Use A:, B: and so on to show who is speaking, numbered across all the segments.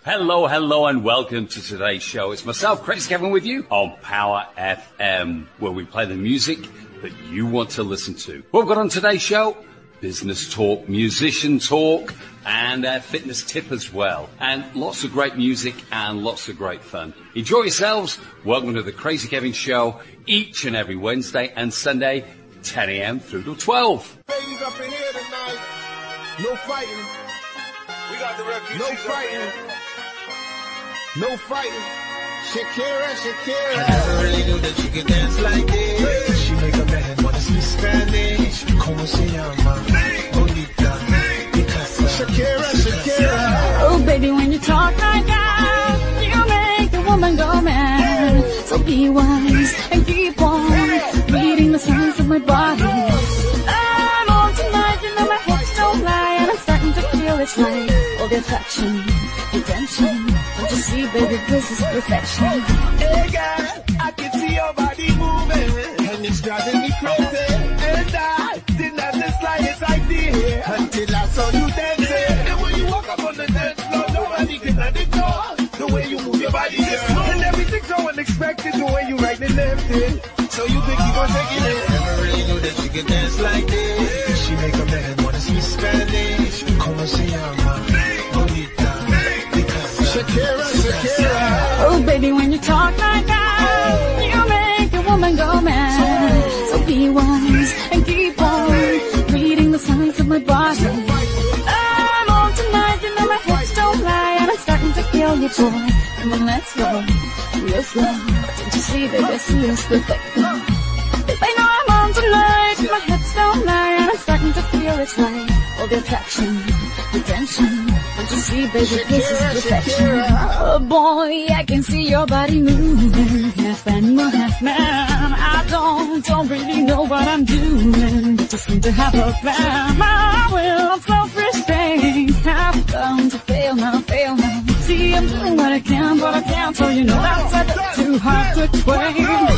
A: Hello, and welcome to today's show. It's myself, Crazy Kevin, with you on Power FM, where we play the music that you want to listen to. What we've got on today's show? Business talk, musician talk, and a fitness tip as well. And lots of great music and lots of great fun. Enjoy yourselves. Welcome to the Crazy Kevin Show each and every Wednesday and Sunday, 10 a.m. through to 12.
B: Ladies up in here tonight. No fighting.
C: We got the refugees.
B: No fighting. No fighting. Shakira.
D: I never really knew that you could dance like this. She make a man wanna speak Spanish. Como se llama? Bonita.
B: Shakira.
E: Oh, baby, when you talk like that, you make a woman go mad. So be wise and keep on reading the signs of my body. I'm on tonight, you know my hips don't lie, and I'm starting to feel it's right. All the attraction, the tension. Don't you see, baby, this is perfection.
D: Hey girl, I can see your body moving, and it's driving me crazy. And I didn't have the slightest idea until I saw you dancing. And when you walk up on the dance floor, nobody can ignore the way you move your body, girl. And everything's so unexpected, the way you right and left it. So you think you gon' take it in? Never really knew that you could dance like this. She make a man wanna speak Spanish. Como se llama? Bonita.
B: Shakira.
E: Oh, baby, when you talk like that, you make a woman go mad. So be wise and keep on reading the signs of my body. I'm on tonight, you know my hips don't lie, and I'm starting to feel you, boy. Come on, let's go, real slow. Don't you see that this is perfect? I know I'm on tonight, my hips don't lie, and I'm starting to feel it's right. All the attraction, the tension. Don't you see, baby, this is perfection. Oh boy, I can see your body moving, half animal, half man. I don't really know what I'm doing, but just seem to have a plan. My will of self-restraint, have come to fail now. See, I'm doing what I can, but I can't, so you know that's a bit too hard to explain.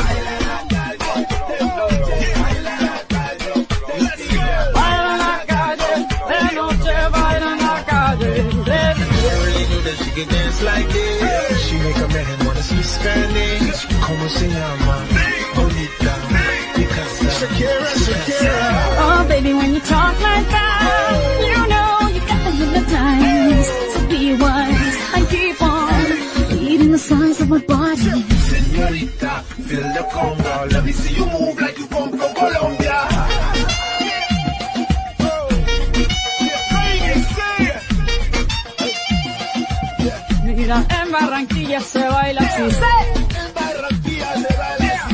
D: She can dance like this. She make a man wanna speak Spanish. Como se llama? Bonita.
B: Shakira.
E: Oh, baby, when you talk like that, you know you got to hypnotize. So be wise and keep on reading the signs of my body.
D: Señorita, feel the conga. Let me see you move like you come from Colombia.
E: Mira, en Barranquilla se baila así.
D: En Barranquilla se baila así.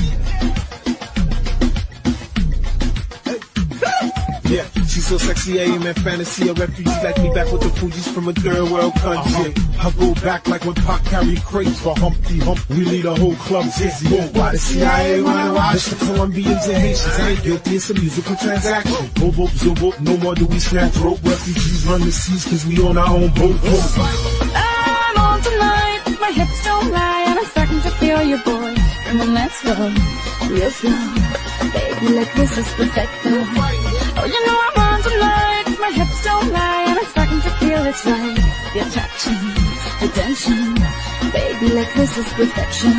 B: Yeah, she's so sexy, I am in fantasy. A refugee like me back with the Fugees from a third world country. I go back like when Pac carried crates for Humpty Hump. We lead a whole club dizzy. Why the CIA wanna watch the Colombians and Haitians? I ain't guilty, it's a musical transaction. Bobo, zobo, no more do we snatch rope. Refugees run the seas cause we on our own boat.
E: I'm on tonight, my hips don't lie, and I'm starting to feel you, boy. Come on, let's go, real slow. Baby, like this is perfect. Oh, you know I'm on tonight, my hips don't lie, and I'm starting to feel it's right. The attraction, the tension. Baby, like this is perfection.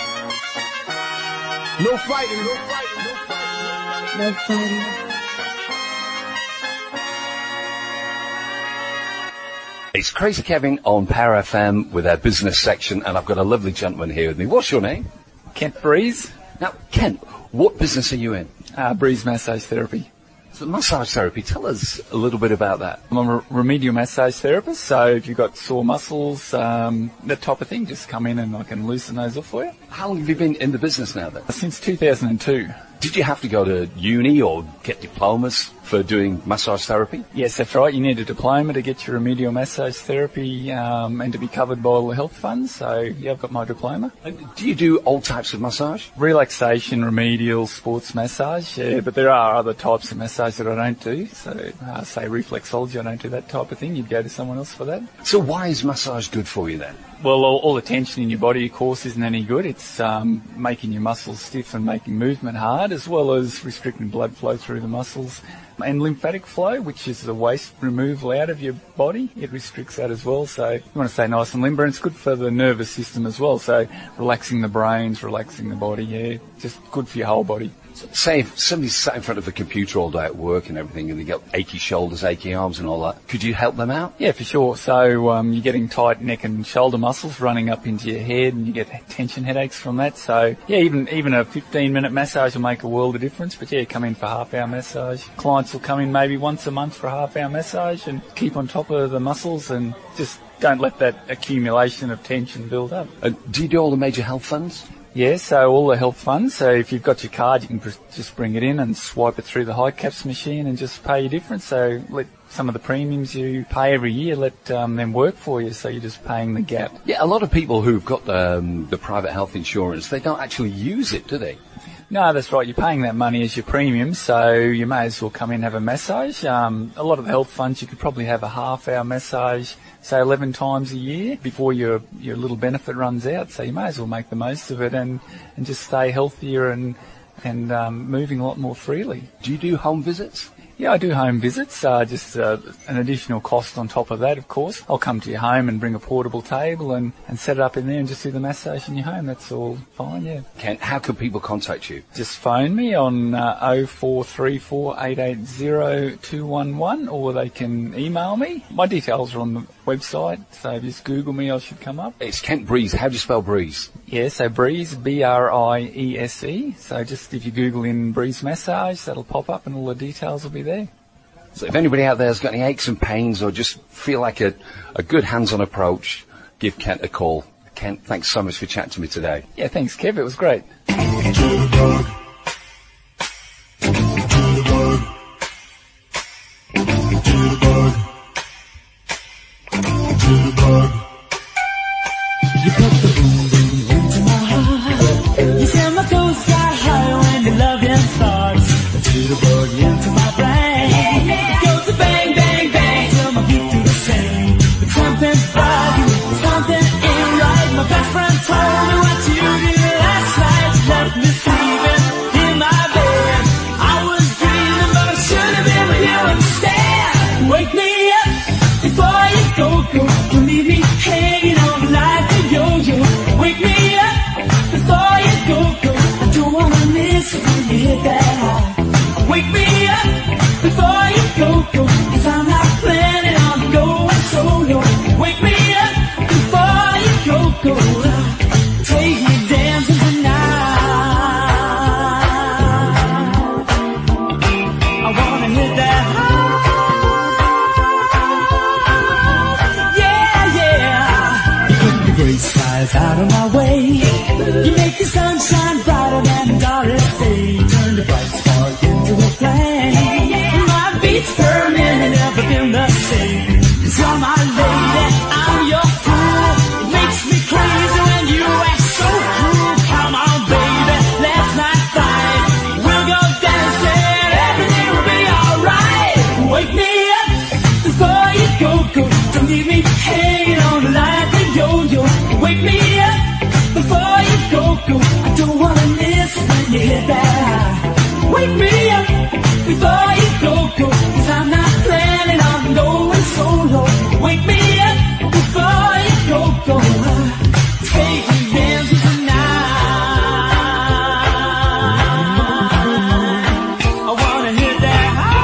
B: No fighting.
E: No fighting.
A: It's Crazy Kevin on Power FM with our business section, and I've got a lovely gentleman here with me. What's your name?
F: Kent Breeze,
A: Now, Kent, what business are you in?
F: Breeze Massage Therapy.
A: So massage therapy, tell us a little bit about that.
F: I'm a remedial massage therapist, so if you've got sore muscles, that type of thing, just come in and I can loosen those off for you.
A: How long have you been in the business now then?
F: Since 2002.
A: Did you have to go to uni or get diplomas for doing massage therapy?
F: Yes, that's right. You need a diploma to get your remedial massage therapy and to be covered by all the health funds. So, yeah, I've got my diploma.
A: Do you do all types of massage?
F: Relaxation, remedial, sports massage, yeah, but there are other types of massage that I don't do. So, say reflexology, I don't do that type of thing. You'd go to someone else for that.
A: So why is massage good for you then?
F: Well, all the tension in your body, of course, isn't any good. It's making your muscles stiff and making movement hard. blood, as well as restricting blood flow through the muscles. And lymphatic flow, which is the waste removal out of your body, it restricts that as well. So you want to stay nice and limber, and it's good for the nervous system as well. So relaxing the brains, relaxing the body, yeah, just good for your whole body.
A: Say if somebody's sat in front of a computer all day at work and everything, and they get achy shoulders, achy arms and all that, could you help them out?
F: Yeah, for sure. So you're getting tight neck and shoulder muscles running up into your head, and you get tension headaches from that. So yeah, even a 15-minute massage will make a world of difference. But yeah, come in for a half-hour massage. Clients will come in maybe once a month for a half-hour massage and keep on top of the muscles, and just don't let that accumulation of tension build up.
A: Do you do all the major health funds?
F: Yeah, so all the health funds. So if you've got your card, you can just bring it in and swipe it through the high caps machine and just pay your difference. So let some of the premiums you pay every year, let them work for you. So you're just paying the gap.
A: Yeah, a lot of people who've got the private health insurance, they don't actually use it, do they?
F: No, that's right. You're paying that money as your premium, so you may as well come in and have a massage. A lot of the health funds, you could probably have a half-hour massage, say 11 times a year before your little benefit runs out. So you may as well make the most of it and just stay healthier and moving a lot more freely.
A: Do you do home visits?
F: Yeah, I do home visits, just an additional cost on top of that, of course. I'll come to your home and bring a portable table and set it up in there and just do the massage in your home. That's all fine, yeah.
A: How can people contact you?
F: Just phone me on 0434 880 211, or they can email me. My details are on the website, so if you just Google me, I should come up.
A: It's Kent Breeze. How do you spell Breeze?
F: Yeah, so Breeze, B-R-I-E-S-E. So just if you Google in Breeze Massage, that'll pop up and all the details will be there.
A: So if anybody out there has got any aches and pains or just feel like a good hands-on approach, give Kent a call. Kent, thanks so much for chatting to me today.
F: Yeah, thanks, Kev. It was great.
G: You put the boom boom into my heart. You send my toes sky high when the loving starts. To the bug into my brain. It goes to bang bang bang till my feet do the same. But something's bugging, something ain't right. My best friend told me what you did last night. You left me sleeping in my bed. I was dreaming, but I should have been with you instead. Wake me up before you go. Don't leave me hanging on like a yo-yo. Wake me up before you go. I don't wanna miss it when you hit that high. Wake me up before you go. 'Cause I'm not planning on going solo. Wake me up before you go. Take me dancing tonight. I wanna hit that high. Gray skies out of my way. You make the sunshine brighter than the darkest day. Turn the bright spark into a flame. My beats per minute never been the same. 'Cause you're my lady, I'm your fool. It makes me crazy when you act so cool. Come on, baby, let's not fight. We'll go dancing, everything will be alright. Wake me up before you go. Don't leave me hanging on like a yo-yo. Wake me up before you go. I don't wanna miss when you hit that high. Wake me up before you go. 'Cause I'm not planning on going solo. Wake me up before you go. Take me dancing tonight. I wanna hit that high.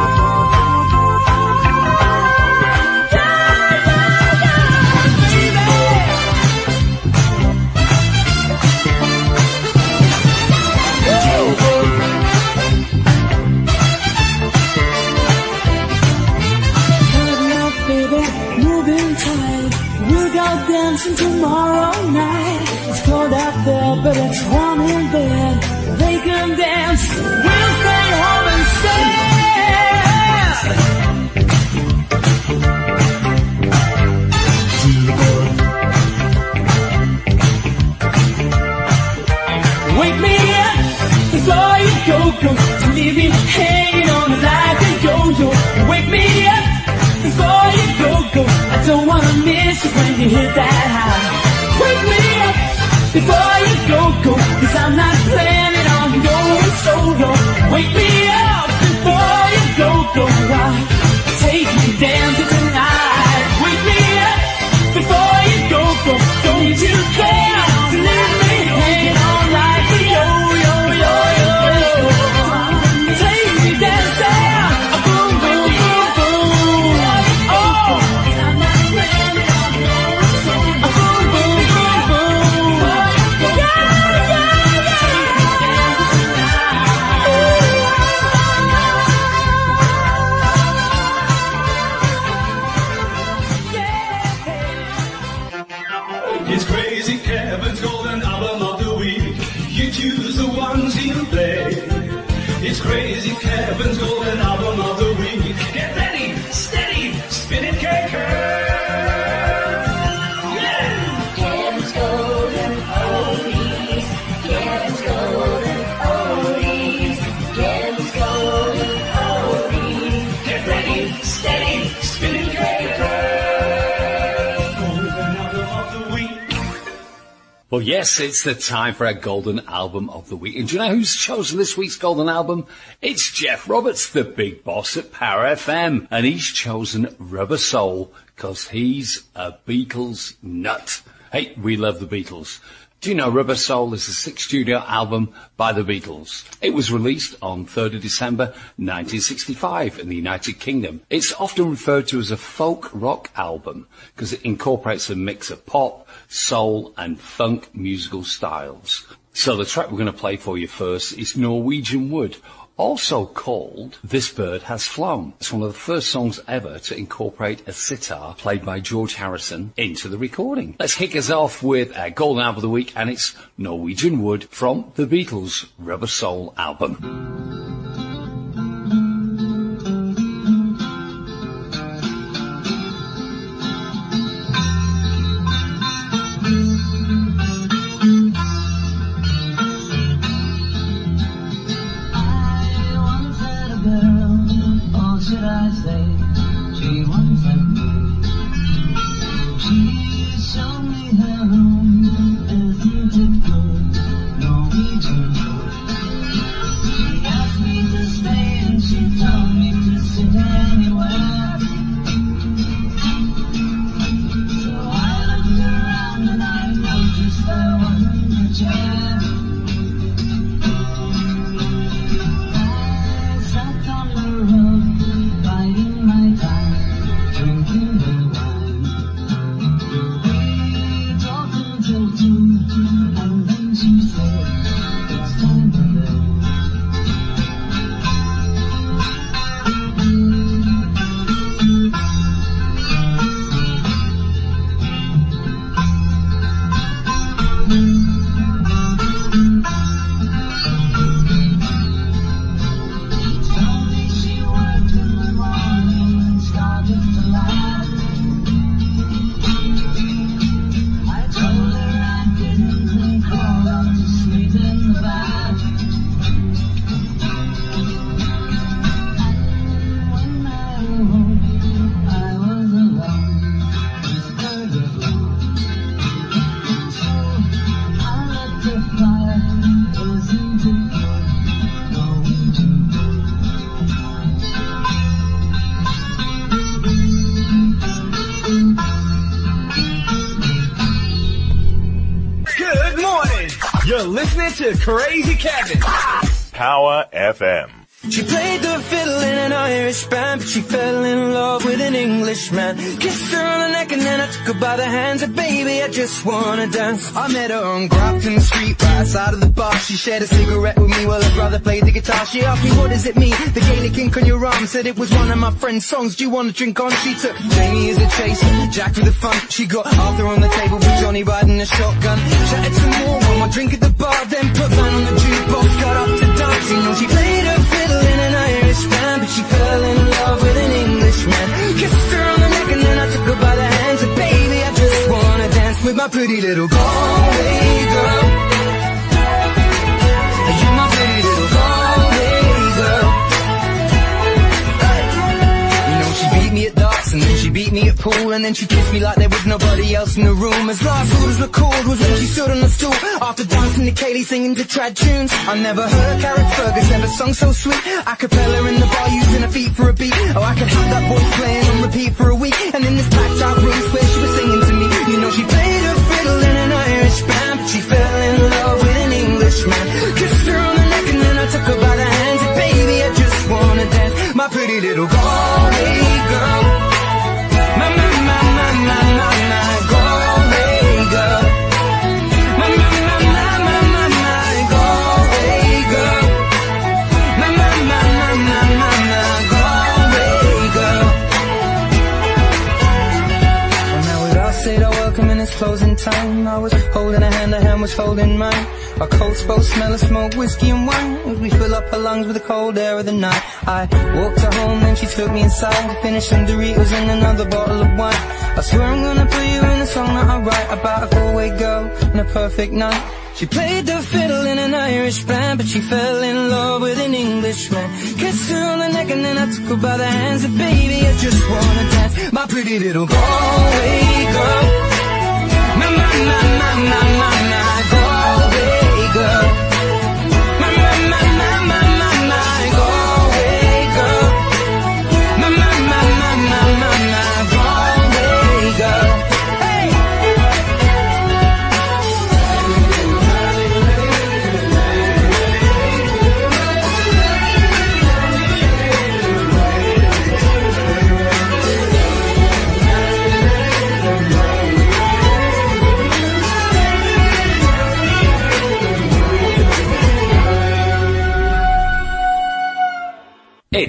G: Dancing tomorrow night. It's cold out there, but it's warm in bed. They can dance, we'll stay home instead. Wake me up before you go. To leave me hanging on like a yo-yo. Wake me up before you go. I don't wanna miss it when you hit that high. Wake me up before you go. 'Cause I'm not planning on going solo.
A: Well, yes, it's the time for our Golden Album of the Week. And do you know who's chosen this week's Golden Album? It's Jeff Roberts, the big boss at Power FM. And he's chosen Rubber Soul because he's a Beatles nut. Hey, we love the Beatles. Do you know Rubber Soul is the sixth studio album by the Beatles? It was released on 3rd of December 1965 in the United Kingdom. It's often referred to as a folk rock album because it incorporates a mix of pop, soul and funk musical styles. So the track we're going to play for you first is Norwegian Wood, also called This Bird Has Flown. It's one of the first songs ever to incorporate a sitar played by George Harrison into the recording. Let's kick us off with our Golden Album of the Week, and it's Norwegian Wood from the Beatles' Rubber Soul album.
G: Should I say she once had me? She showed me her room, isn't it good? Norwegian Wood. She asked me to stay and she told me to sit anywhere. So I looked around and I noticed there wasn't a chair. I sat on the rug, biding my time, drinking the wine. We talked until 2, and then she said, it's time to bed.
H: You're listening to Crazy Kevin.
C: Power FM.
I: She played the fiddle in an Irish band, but she fell in love with an Englishman. Kissed her on the neck and then I took her by the hands, and baby, I just wanna dance. I met her on Grafton Street, right outside of the bar. She shared a cigarette with me while her brother played the guitar. She asked me, what does it mean, the Gaelic ink on your arm? Said it was one of my friend's songs, do you want to drink on? She took Jamie as a chaser, Jack with the fun. She got Arthur on the table with Johnny riding a shotgun. Chatted some more, one more drink at the bar, then put man on the jukebox, got up to dance. You know she played her fiddle in an Irish band, but she fell in love with an Englishman. Kissed her on the neck and then I took her by the hands, and baby, I just wanna dance with my pretty little Galway girl. You're my pretty little Galway girl. You know she beat me at darts and then she beat me at pool, and then she kissed me like there was nobody else in the room. As last orders were called was when she stood on the stool after dancing to Kaylee singing to trad tunes. I never heard Carrick Fergus ever sung so sweet. A cappella in the bar using her feet for a beat. Oh, I could have that voice playing on repeat for a week. And in this packed out room where she was singing to me, you know she played her fiddle in an Irish band, but she fell in love with an Englishman. Kissed her on the neck and then I took her by the hands, and baby, I just wanna dance. My pretty little Galway girl. My Galway girl. My Galway girl. My Galway girl. Well, now we've all said our welcome and it's closing time. I was holding her hand was holding mine. Our coats both smell of smoke, whiskey and wine, as we fill up her lungs with the cold air of the night. I walked her home, then she took me inside to finish some Doritos and another bottle of wine. I swear I'm gonna put you in a song that I write about a Galway girl and a perfect night. She played the fiddle in an Irish band, but she fell in love with an Englishman. Kissed her on the neck and then I took her by the hands, and baby, I just wanna dance. My pretty little Galway girl. My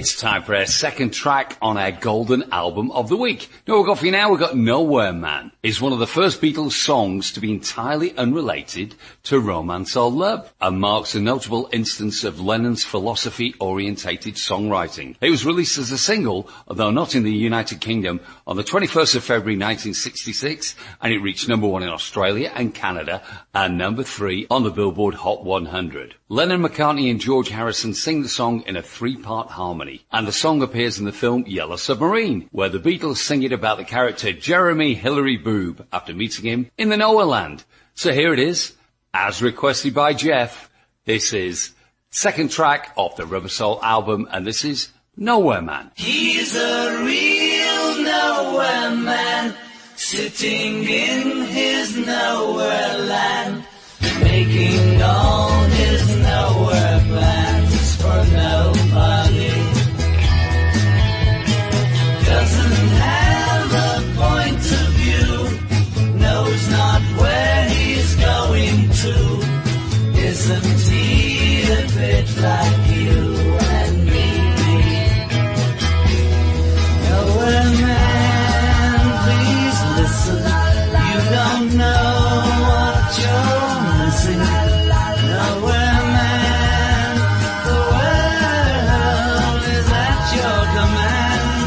A: It's time for our second track on our Golden Album of the Week. Now, we've got for you now, we've got Nowhere Man. It's one of the first Beatles songs to be entirely unrelated to romance or love, and marks a notable instance of Lennon's philosophy-orientated songwriting. It was released as a single, although not in the United Kingdom, on the 21st of February 1966, and it reached number 1 in Australia and Canada, and number 3 on the Billboard Hot 100. Lennon, McCartney and George Harrison sing the song in a 3-part harmony, and the song appears in the film Yellow Submarine, where the Beatles sing it about the character Jeremy Hillary Boob after meeting him in the Nowhere Land. So here it is, as requested by Jeff. This is second track off the Rubber Soul album, and this is Nowhere Man.
I: He's a real nowhere man, sitting in his nowhere land, making all his nowhere plans for nobody. Doesn't have a point of view, knows not where he's going to. Isn't he a bit like you and me? Nowhere man, please listen. You don't know what you're missing. Nowhere man, the world is at your command.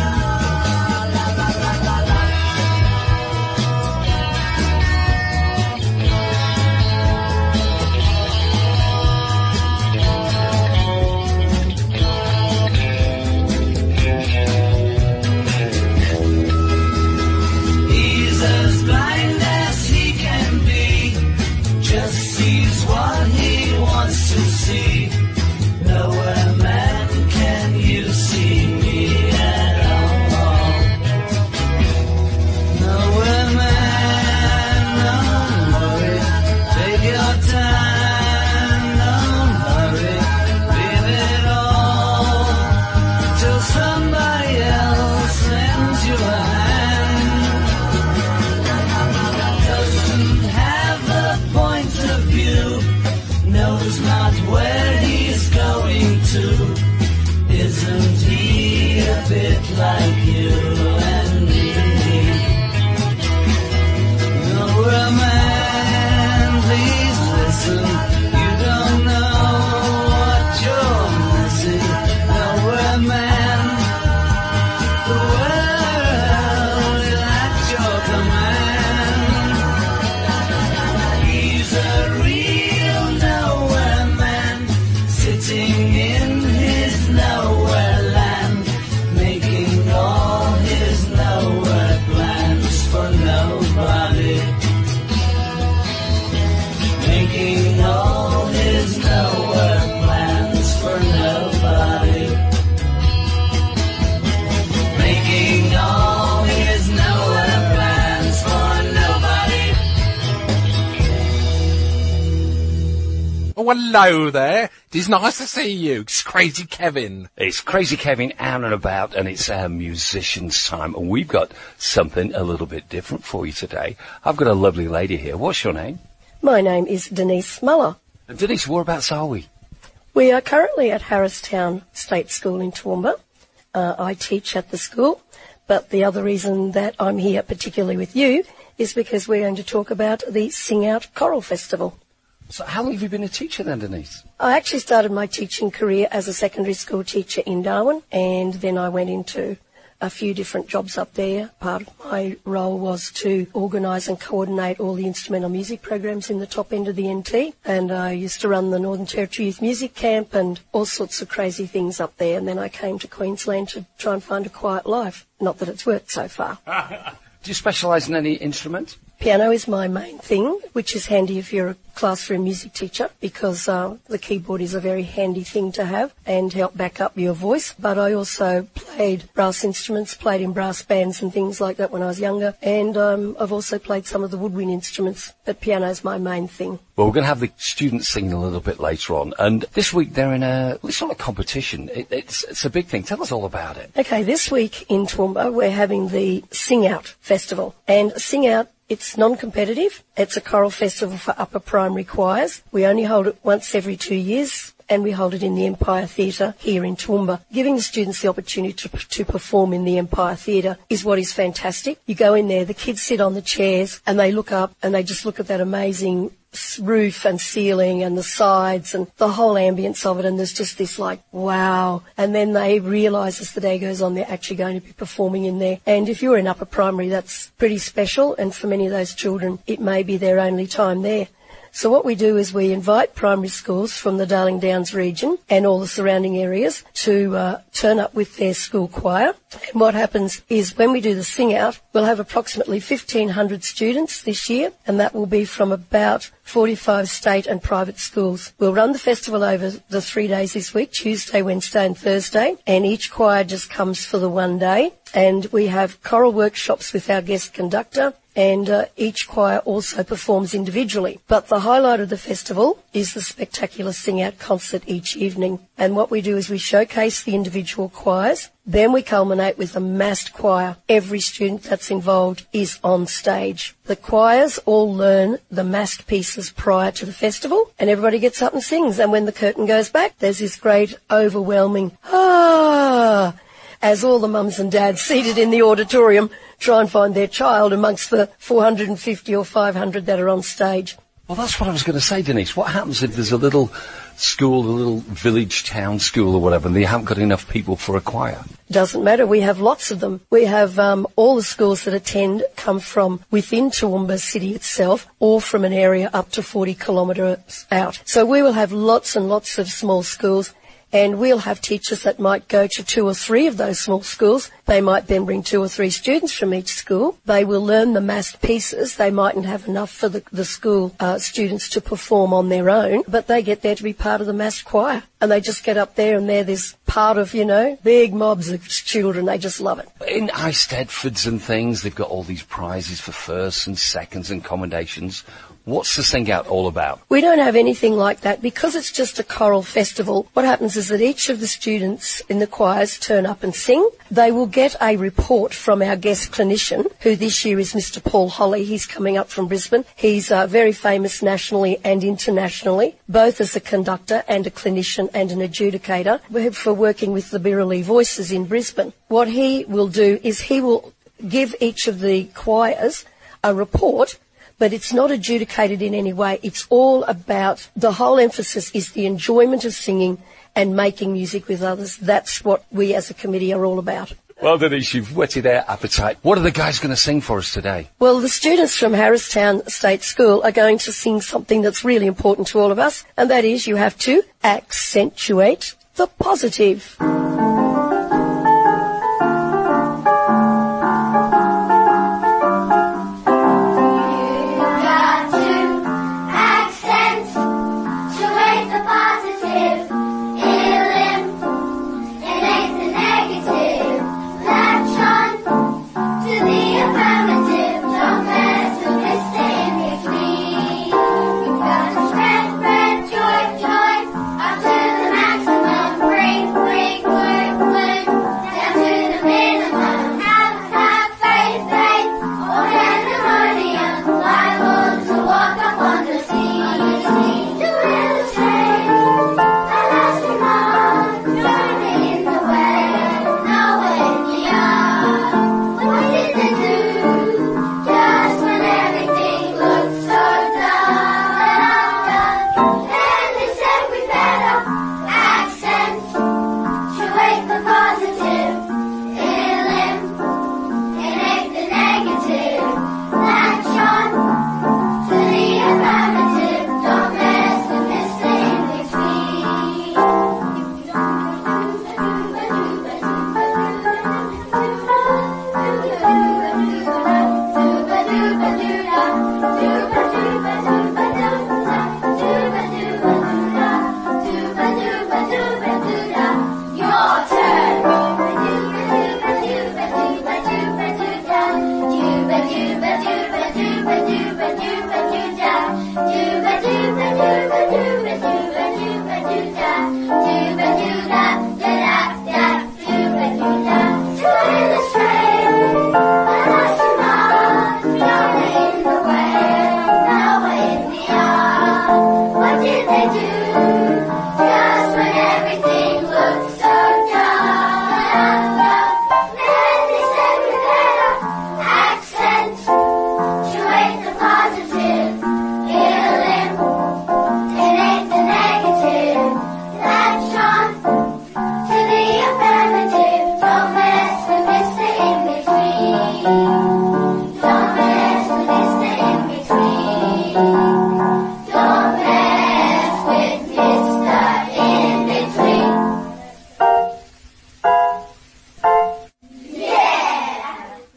I: He's as blind as he can be, just sees what he wants to see. Nowhere man, can you see me at all? Nowhere man, don't worry, take your time, don't hurry, leave it all till somebody else lends you a hand. Doesn't have a point of view, knows not where he's going to. Isn't he a bit like you and me? Nowhere man, please listen. You don't know what you're missing. Nowhere man, the world is at your command. He's a real nowhere man, sitting in his nowhere land, making all his nowhere plans for nobody. Making all his nowhere plans for nobody. Making all his nowhere plans for nobody.
J: Oh, hello there. It is nice to see you. It's Crazy Kevin.
A: It's Crazy Kevin out and about, and it's our musicians' time, and we've got something a little bit different for you today. I've got a lovely lady here. What's your name?
K: My name is Denise Muller.
A: And Denise, whereabouts are we?
K: We are currently at Harristown State School in Toowoomba. I teach at the school, but the other reason that I'm here particularly with you is because we're going to talk about the Sing Out Choral Festival.
A: So how long have you been a teacher then, Denise?
K: I actually started my teaching career as a secondary school teacher in Darwin, and then I went into a few different jobs up there. Part of my role was to organise and coordinate all the instrumental music programs in the top end of the NT, and I used to run the Northern Territory Youth Music Camp and all sorts of crazy things up there, and then I came to Queensland to try and find a quiet life. Not that it's worked so far.
A: Do you specialise in any instrument?
K: Piano is my main thing, which is handy if you're a classroom music teacher, because the keyboard is a very handy thing to have and help back up your voice. But I also played brass instruments, played in brass bands and things like that when I was younger, and I've also played some of the woodwind instruments, but piano is my main thing.
A: Well, we're going to have the students singing a little bit later on, and this week they're in it's not a competition, it's a big thing. Tell us all about it.
K: Okay, this week in Toowoomba we're having the Sing Out Festival, and Sing Out, it's non-competitive. It's a choral festival for upper primary choirs. We only hold it once every 2 years, and we hold it in the Empire Theatre here in Toowoomba. Giving the students the opportunity to perform in the Empire Theatre is what is fantastic. You go in there, the kids sit on the chairs and they look up and they just look at that amazing roof and ceiling and the sides and the whole ambience of it, and there's just this like, wow. And then they realise as the day goes on they're actually going to be performing in there. And if you're in upper primary, that's pretty special, and for many of those children it may be their only time there. So what we do is we invite primary schools from the Darling Downs region and all the surrounding areas to turn up with their school choir. And what happens is when we do the sing out, we'll have approximately 1,500 students this year, and that will be from about 45 state and private schools. We'll run the festival over the 3 days this week, Tuesday, Wednesday and Thursday, and each choir just comes for the one day. And we have choral workshops with our guest conductor, and each choir also performs individually. But the highlight of the festival is the spectacular sing-out concert each evening. And what we do is we showcase the individual choirs, then we culminate with a massed choir. Every student that's involved is on stage. The choirs all learn the massed pieces prior to the festival, and everybody gets up and sings. And when the curtain goes back, there's this great overwhelming ah, as all the mums and dads seated in the auditorium try and find their child amongst the 450 or 500 that are on stage.
A: Well, that's what I was going to say, Denise. What happens if there's a little school, a little village town school or whatever, and they haven't got enough people for a choir?
K: Doesn't matter. We have lots of them. We have all the schools that attend come from within Toowoomba City itself or from an area up to 40 kilometres out. So we will have lots and lots of small schools, and we'll have teachers that might go to 2 or 3 of those small schools. They might then bring 2 or 3 students from each school. They will learn the massed pieces. They mightn't have enough for the school students to perform on their own, but they get there to be part of the massed choir. And they just get up there and they're this part of, big mobs of children. They just love it.
A: In Eisteddfords and things, they've got all these prizes for firsts and seconds and commendations. What's the sing out all about?
K: We don't have anything like that because it's just a choral festival. What happens is that each of the students in the choirs turn up and sing. They will get a report from our guest clinician, who this year is Mr. Paul Holly. He's coming up from Brisbane. He's very famous nationally and internationally, both as a conductor and a clinician and an adjudicator for working with the Birrelly Voices in Brisbane. What he will do is he will give each of the choirs a report, but it's not adjudicated in any way. It's all about, the whole emphasis is the enjoyment of singing and making music with others. That's what we as a committee are all about.
A: Well, Denise, you've whetted our appetite. What are the guys going to sing for us today?
K: Well, the students from Harristown State School are going to sing something that's really important to all of us, and that is you have to accentuate the positive.
L: What did they do? Just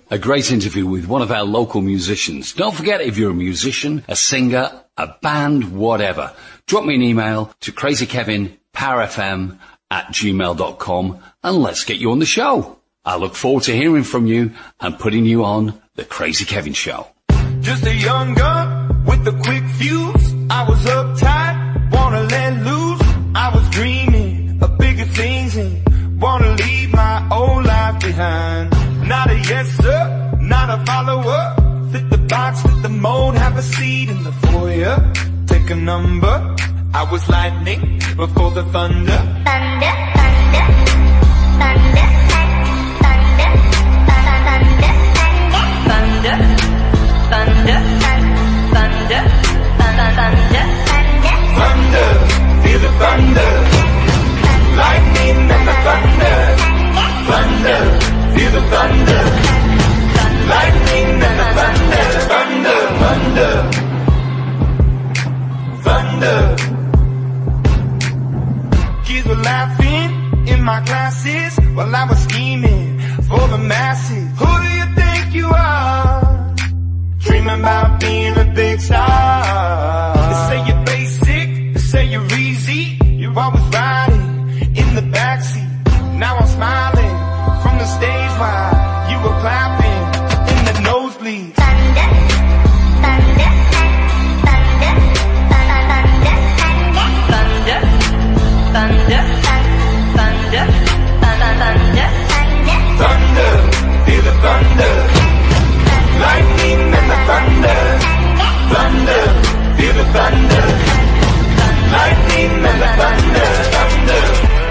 A: a great interview with one of our local musicians. Don't forget, if you're a musician, a singer, a band, whatever, drop me an email to crazykevinpowerfm@gmail.com and let's get you on the show. I look forward to hearing from you and putting you on The Crazy Kevin Show.
I: Just a young gun with a quick fuse. I was uptight, wanna let loose. I was dreaming of bigger things and wanna leave my old life behind. Not a yes sir, not a follower. Fit the box, fit the mold, have a seat in the foyer. Take a number. I was lightning before the thunder. Thunder, thunder, thunder, thunder, thunder, thunder, thunder, thunder, thunder, thunder, feel the thunder, lightning and the thunder, thunder, feel the thunder, lightning and the thunder, thunder, thunder, thunder. Kids were laughing in my classes while I was scheming for the masses. Who do you think you are? Dreaming about being a big star. They say you're basic, they say you're easy. You're always riding in the backseat. Now I'm smiling from the stage while you were clapping in the nosebleeds. Thunder, thunder, thunder, thunder, thunder, thunder, thunder, thunder, thunder, feel the thunder, lightning and the thunder, thunder, feel the thunder, lightning and the thunder, thunder.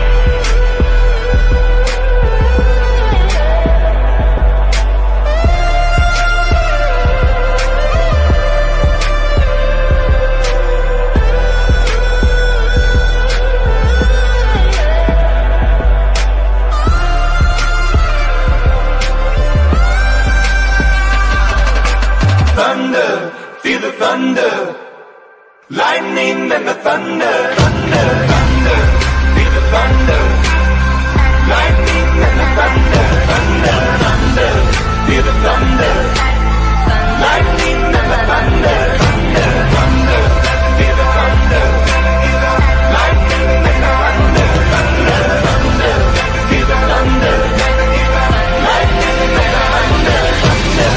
I: Thunder, feel the thunder, lightning and the thunder, thunder, thunder, feel the thunder, lightning and the thunder, thunder, thunder, feel the thunder, lightning and the thunder, thunder, thunder, feel the thunder, lightning and the thunder, thunder, thunder, feel the thunder, lightning and the thunder, thunder.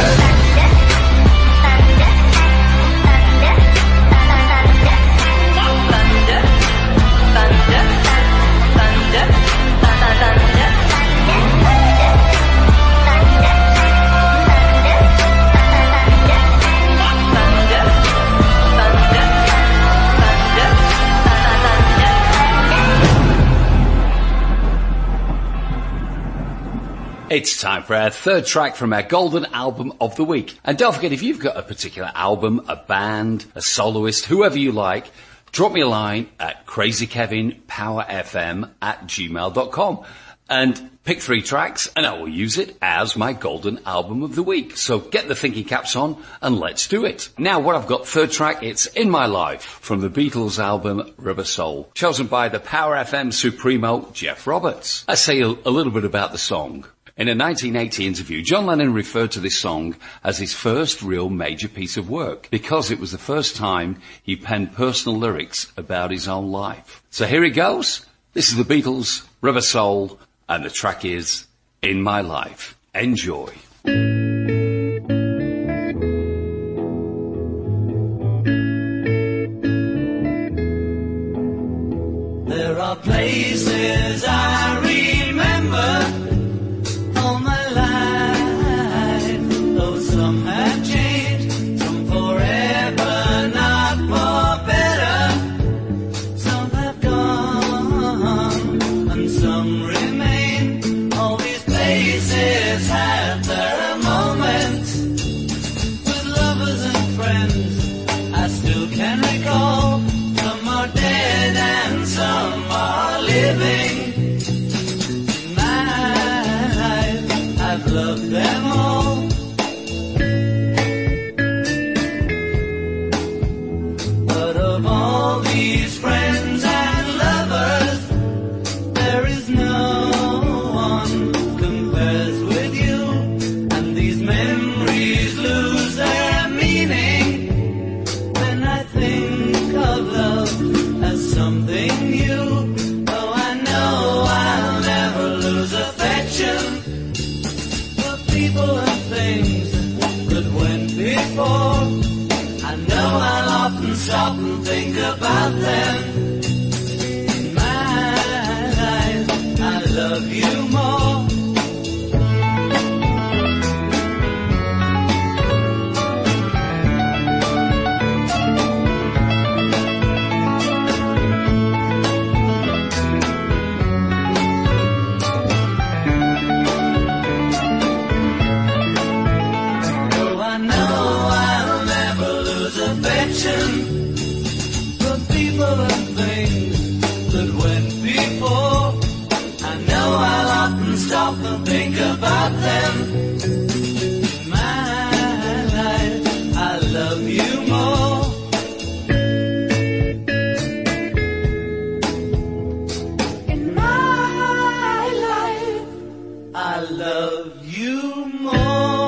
A: It's time for our third track from our Golden Album of the Week. And don't forget, if you've got a particular album, a band, a soloist, whoever you like, drop me a line at crazykevinpowerfm@gmail.com and pick 3 tracks and I will use it as my Golden Album of the Week. So get the thinking caps on and let's do it. Now what I've got, third track, it's In My Life from the Beatles album Rubber Soul, chosen by the Power FM Supremo Jeff Roberts. Let's say a little bit about the song. In a 1980 interview, John Lennon referred to this song as his first real major piece of work because it was the first time he penned personal lyrics about his own life. So here it goes. This is the Beatles, Rubber Soul, and the track is In My Life. Enjoy.
G: There are places I remember all my life, though some have changed, some forever, not for better. Some have gone, and some remain. All these places have their moments with lovers and friends. I still can recall. Some are dead and some are living.
I: before. I know I'll often stop and think about them. In my life, I love you more. For people and things that went before, I know I'll often stop and think about them. In my life, I love you more. In my life, I love you more.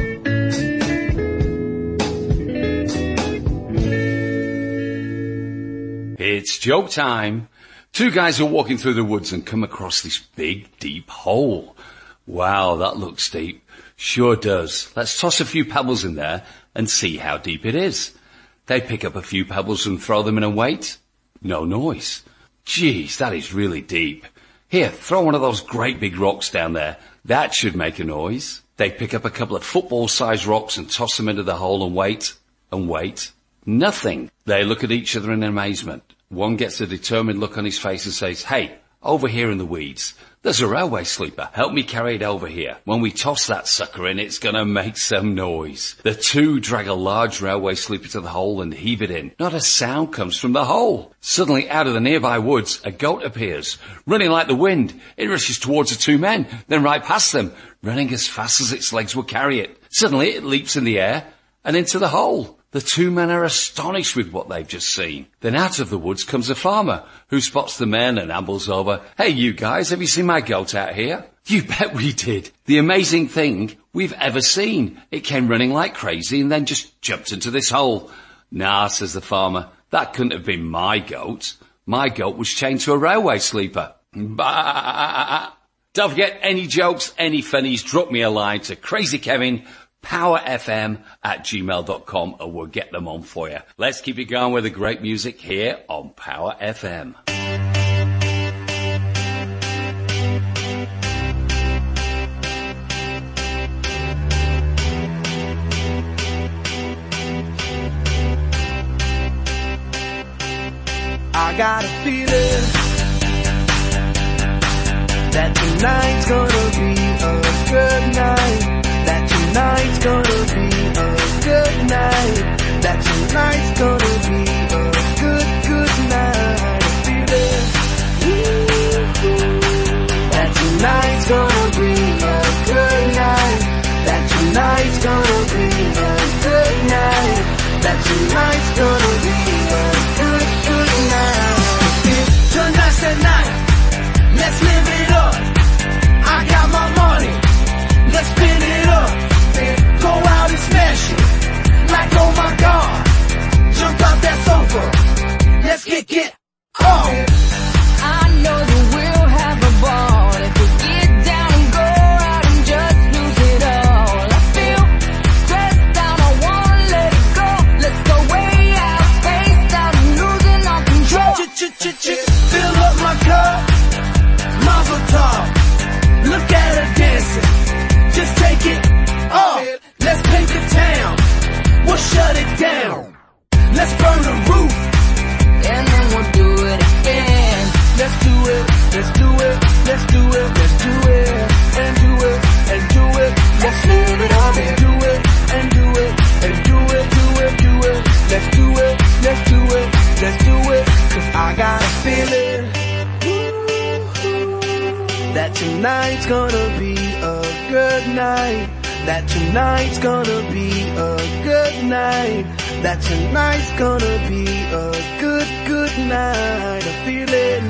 A: It's joke time. Two guys are walking through the woods and come across this big, deep hole. Wow, that looks deep. Sure does. Let's toss a few pebbles in there and see how deep it is. They pick up a few pebbles and throw them in and wait. No noise. Geez, that is really deep. Here, throw one of those great big rocks down there. That should make a noise. They pick up a couple of football-sized rocks and toss them into the hole and wait. And wait. Nothing. They look at each other in amazement. One gets a determined look on his face and says, "Hey, over here in the weeds, there's a railway sleeper. Help me carry it over here. When we toss that sucker in, it's gonna make some noise." The two drag a large railway sleeper to the hole and heave it in. Not a sound comes from the hole. Suddenly, out of the nearby woods, a goat appears, running like the wind. It rushes towards the two men, then right past them, running as fast as its legs will carry it. Suddenly, it leaps in the air and into the hole. The two men are astonished with what they've just seen. Then out of the woods comes a farmer, who spots the men and ambles over. "Hey, you guys, have you seen my goat out here?" "You bet we did. The amazing thing we've ever seen. It came running like crazy and then just jumped into this hole." "Nah," says the farmer, "that couldn't have been my goat. My goat was chained to a railway sleeper." Bah! Don't forget, any jokes, any funnies, drop me a line to Crazy Kevin, powerfm@gmail.com, and we'll get them on for you. Let's keep it going with the great music here on Power FM.
I: I got a feeling that tonight's gonna be a good night. That tonight's gonna be a good night. That tonight's gonna be a good, good night. I feel it. That tonight's gonna be a good night. That tonight's gonna be a good night. That tonight's gonna be a good, good night. Tonight's the night. Let's live it up. I got my money. Let's spin it up, go out and smash it, like oh my god, jump out that sofa, let's get off. I know that we'll have a ball if we get down and go out and just lose it all. I feel stressed out, I wanna let it go, let's go way out, spaced out and losing all control. Fill up my cup, mazel tov, look at her dancing. Just take it off. Let's paint the town. We'll shut it down. Let's burn the roof. And then we'll do it again. Let's do it. Let's do it. Let's do it. Let's do it. And do it. And do it. Let's live it up and do it. And do it. And do it. Do it. Do it. Let's do it. Let's do it. Let's do it. 'Cause I got a feeling that tonight's gonna be a good night. That tonight's gonna be a good night. That tonight's gonna be a good, good night. I feel it.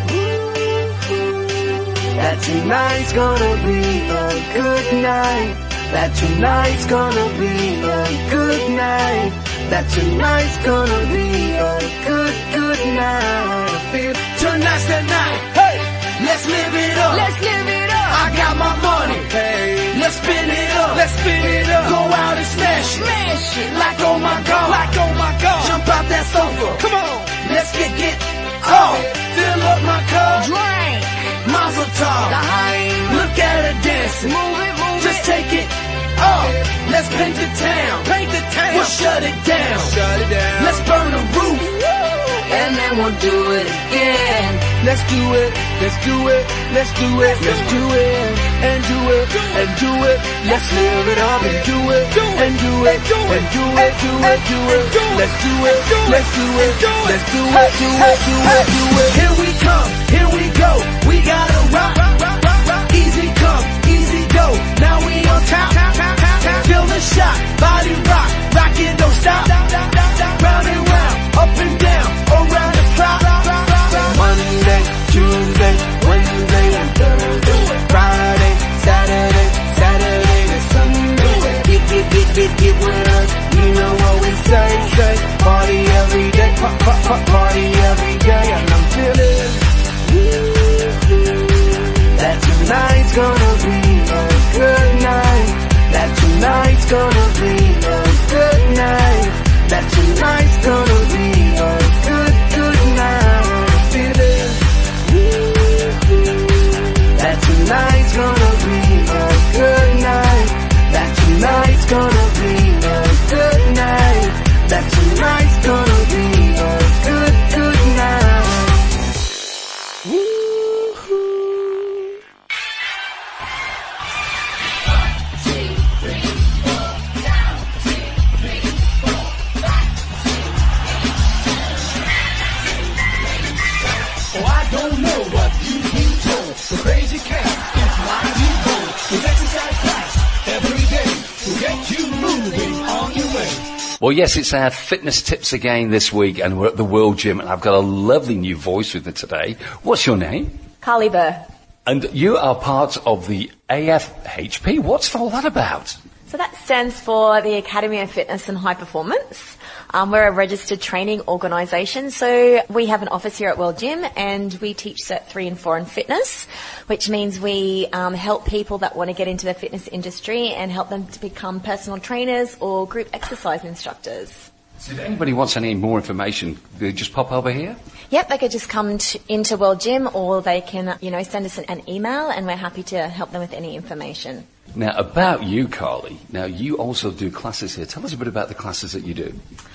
I: That tonight's gonna be a good night. That tonight's gonna be a good night. That tonight's gonna be a good, good night. I feel tonight's the night. Hey, let's live it up. Let's live it up. I got my money. Hey, let's spin it up. Let's spin it up. Go out and smash it. Smash it. Like oh my God. Like oh my God. Jump out that sofa. Come on. Let's get oh. Fill up my cup. Drink. Mazel tov. Look at her dancing. Move it, move just it. Take it. Oh, let's paint the town. Paint the town. We'll shut it down. Shut it down. Let's burn the roof. And then we'll do it again. Let's do it. Let's do it. Let's do it. Let's do it. And do it. And do it. Let's live it up and do it. And do it. And do it. Do it. Do it. Let's do it. Let's do it. Let's do it. Do it. Do it. Do it. Here we come. Here we go. We gotta rock. Easy come. Easy go. Now we on top. Feel the shot. Body rock. Rockin' don't stop. Round and round. Up and down. Around the clock. Monday, Tuesday, Wednesday, and Thursday. Friday, Saturday, Saturday to Sunday. Get with us. You know what we say. Party every day. Party every day. And I'm feeling that tonight's gonna be a good night. That tonight's gonna be a good night. That tonight's gonna be a good night. Feeling that tonight's gonna be a good night. That tonight's gonna be a good night. That tonight's gonna be a good night.
D: The crazy cat is my new goal. With exercise class every day to get you moving on your way.
A: Well, yes, it's our fitness tips again this week, and we're at the World Gym, and I've got a lovely new voice with me today. What's your name?
L: Carly Burr.
A: And you are part of the AFHP. What's all that about?
L: So that stands for the Academy of Fitness and High Performance. We're a registered training organisation, so we have an office here at World Gym, and we teach Cert 3 and 4 in fitness, which means we help people that want to get into the fitness industry and help them to become personal trainers or group exercise instructors.
A: So if anybody wants any more information, they just pop over here?
L: Yep, they could just come into World Gym, or they can, send us an email, and we're happy to help them with any information.
A: Now, about you, Carly, now you also do classes here. Tell us a bit about the classes that you do.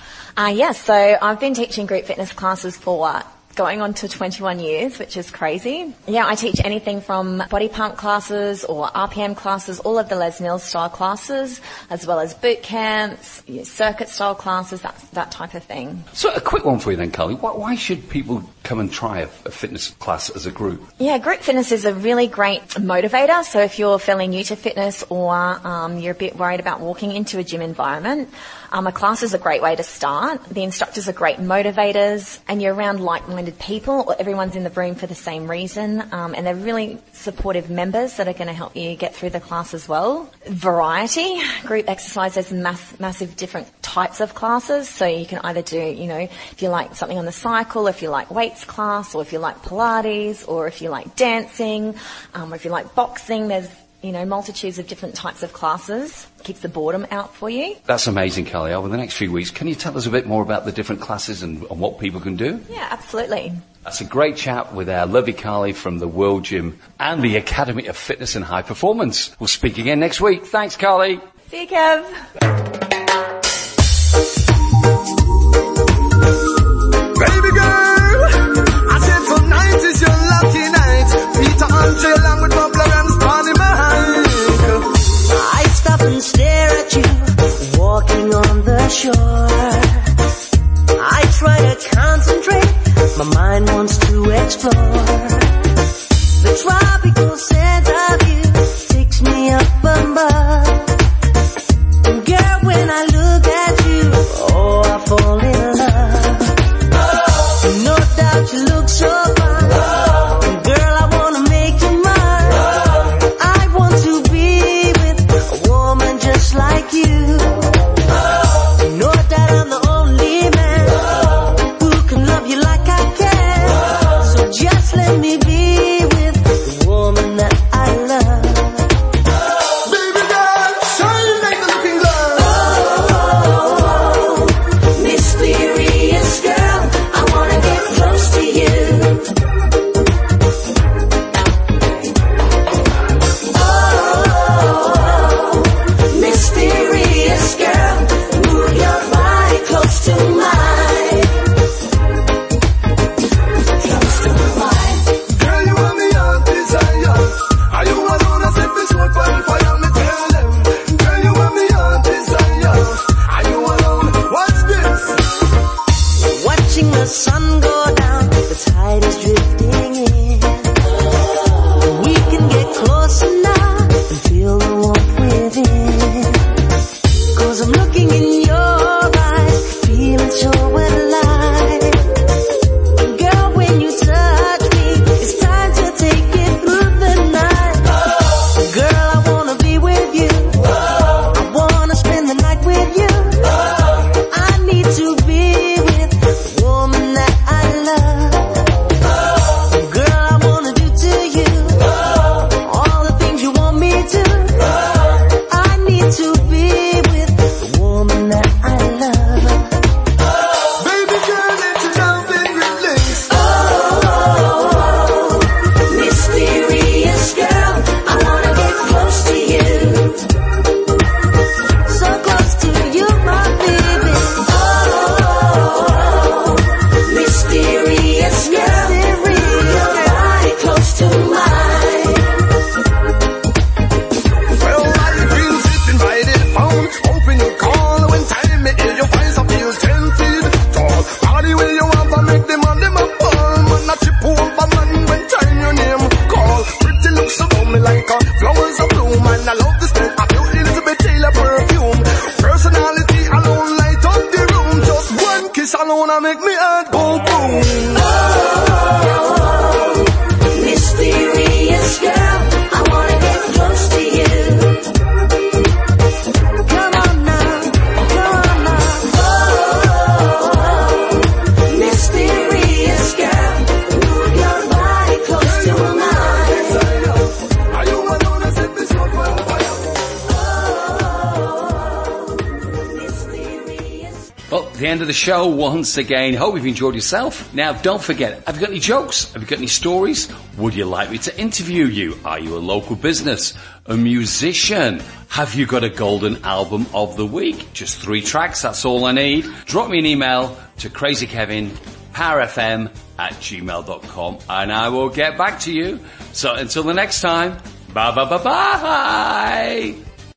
L: Yes, so I've been teaching group fitness classes for going on to 21 years, which is crazy. Yeah, I teach anything from body pump classes or RPM classes, all of the Les Mills style classes, as well as boot camps, circuit style classes, that type of thing.
A: So a quick one for you then, Carly. Why should people come and try a fitness class as a group?
L: Yeah, group fitness is a really great motivator. So if you're fairly new to fitness or you're a bit worried about walking into a gym environment, a class is a great way to start. The instructors are great motivators, and you're around like-minded people, or everyone's in the room for the same reason, and they're really supportive members that are going to help you get through the class as well. Variety, group exercise, there's massive different types of classes, so you can either do, if you like something on the cycle, if you like weights class, or if you like Pilates, or if you like dancing, or if you like boxing, there's multitudes of different types of classes. Keeps the boredom out for you.
A: That's amazing, Carly. Over the next few weeks, can you tell us a bit more about the different classes and what people can do?
L: Yeah, absolutely.
A: That's a great chat with our lovely Carly from the World Gym and the Academy of Fitness and High Performance. We'll speak again next week. Thanks, Carly.
L: See you, Kev.
I: Baby girl, I said tonight is your lucky night. Peter Andre along with Bubba and Spawny Mike.
G: I stop and stare at you, walking on the shore. I try to concentrate, my mind wants to explore. The tropical scent of you takes me up above. And girl, when I look at you, oh, I fall in love. No doubt you look so fine. Girl, I wanna make you mine. I want to be with a woman just like you. No doubt I'm the only man who can love you like I can. So just let me be with the woman that I
I: wanna make me heart boom boom.
G: Mysterious girl, I wanna get close to you. Come on now, come on now. Oh, mysterious girl, move your body close to mine.
I: Are you alone? I set this up on fire.
A: Well, the end of the show once again. Hope you've enjoyed yourself. Now, don't forget, have you got any jokes? Have you got any stories? Would you like me to interview you? Are you a local business? A musician? Have you got a golden album of the week? Just 3 tracks, that's all I need. Drop me an email to crazykevinpowerfm@gmail.com and I will get back to you. So until the next time, bye bye bye bye.